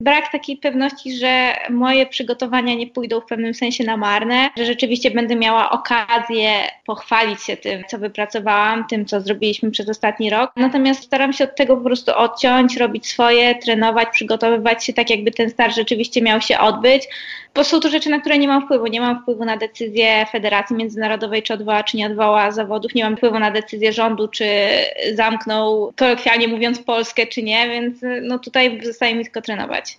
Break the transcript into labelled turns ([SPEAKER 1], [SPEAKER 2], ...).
[SPEAKER 1] brak takiej pewności, że moje przygotowania nie pójdą w pewnym sensie na marne, że rzeczywiście będę miała okazję pochwalić się tym, co wypracowałam, tym, co zrobiliśmy przez ostatni rok. Natomiast staram się od tego po prostu odciąć, robić swoje, trenować, przygotowywać się tak, jakby ten start rzeczywiście miał się odbyć, bo są to rzeczy, na które nie mam wpływu. Nie mam wpływu na decyzję Federacji Międzynarodowej, czy odwoła, czy nie odwoła zawodów. Nie mam wpływu na decyzję rządu, czy zamknął, kolokwialnie mówiąc, Polskę, czy nie, więc no tutaj zostaje mi tylko trenować.